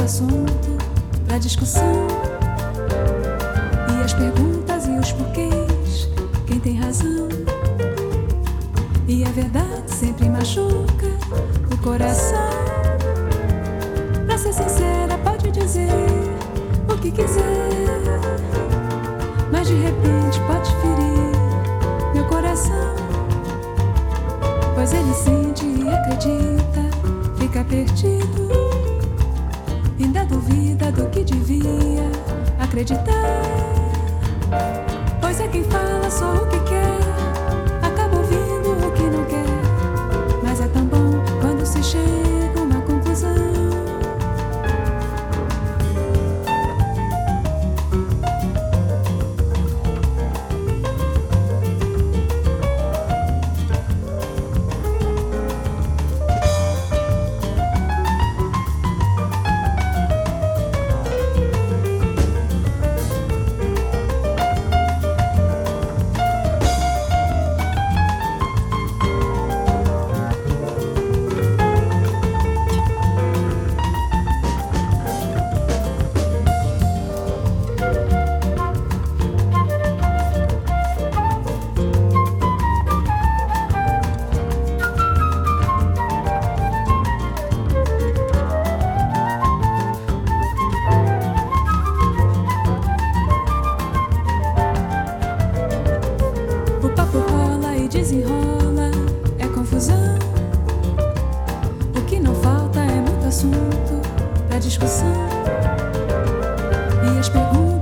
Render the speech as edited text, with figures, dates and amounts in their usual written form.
assunto pra discussão. E as perguntas e os porquês, quem tem razão. E a verdade sempre machuca o coração. Pra ser sincera, pode dizer o que quiser, mas de repente pode ferir meu coração. Pois ele sente e acredita, fica perdido, ainda duvida do que devia acreditar. Pois é quem fala só o que quer, acaba ouvindo o que não quer. Mas é tão bom quando se chega a uma conclusão. O papo rola e desenrola, é confusão. O que não falta é muito assunto pra discussão. E as perguntas